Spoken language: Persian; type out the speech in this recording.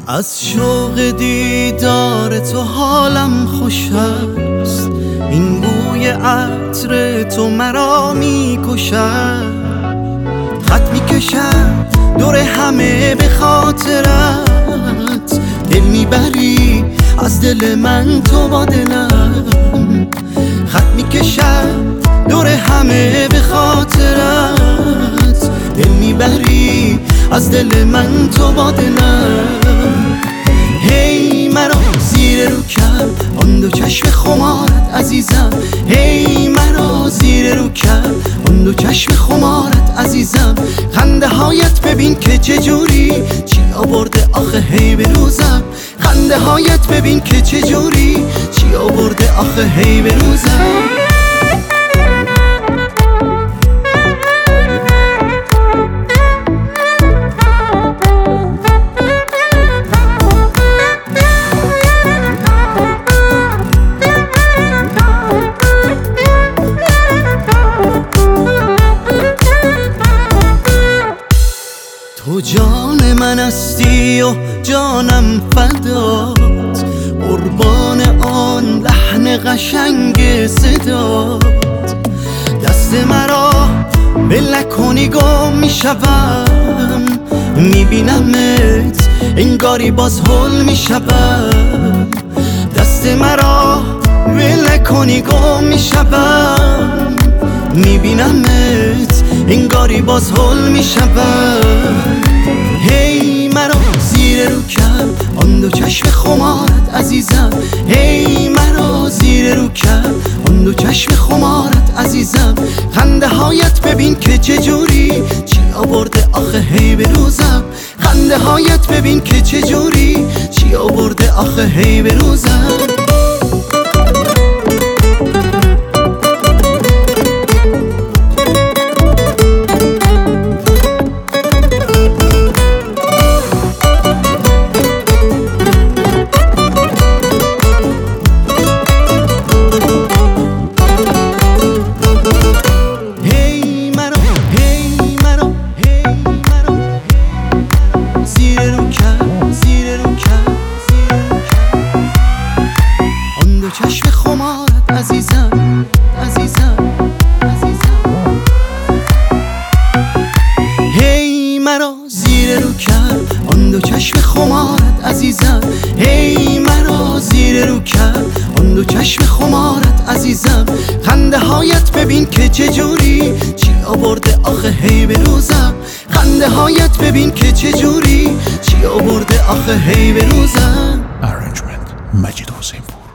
از شوق دیدار تو حالم خوش است، این بوی عطر تو مرا میکشد. خط میکشم دور همه به خاطرت، دل میبری از دل من تو با دلم. خط میکشم دور همه به خاطرت، دل میبری از دل من تو با دلم. هی مرا زیر رو کرد آن دو چشم خمارت عزیزم، هی مرا زیر رو کرد آن دو چشم خمارت عزیزم. خنده هایت ببین که چجوری چی آورده آخه هی به روزم. خنده هایت ببین که چجوری چی آورده آخه هی به روزم. تو جان من هستی و جانم فدات، قربان آن لحن قشنگ صدات. دست مرا بله کنی گم میشوم، میبینمت انگاری باز هول میشوم. دست مرا بله کنی گم میشوم، میبینمت انگاری باز هول میشوم. هی مرا زیر رو کرد آن دو چشم خمارت عزیزم، هی مرا زیر رو کرد آن دو چشم خمارت عزیزم. خنده هایت ببین که چجوری چی آورده آخه هی به روزم. خنده هایت ببین که چجوری چی آورده آخه هی به روزم. چشم خمارت عزیزم عزیزم عزیزم. هی مرا زیر رو کرد آن دو چشم خمارت عزیزم، هی مرا زیر رو کرد آن دو چشم خمارت عزیزم. خنده هایت ببین که چجوری چی آورده آخه هی به روزم. خنده هایت ببین که چجوری چی آورده آخه هی به روزم. Arrangement مجید حسین پور.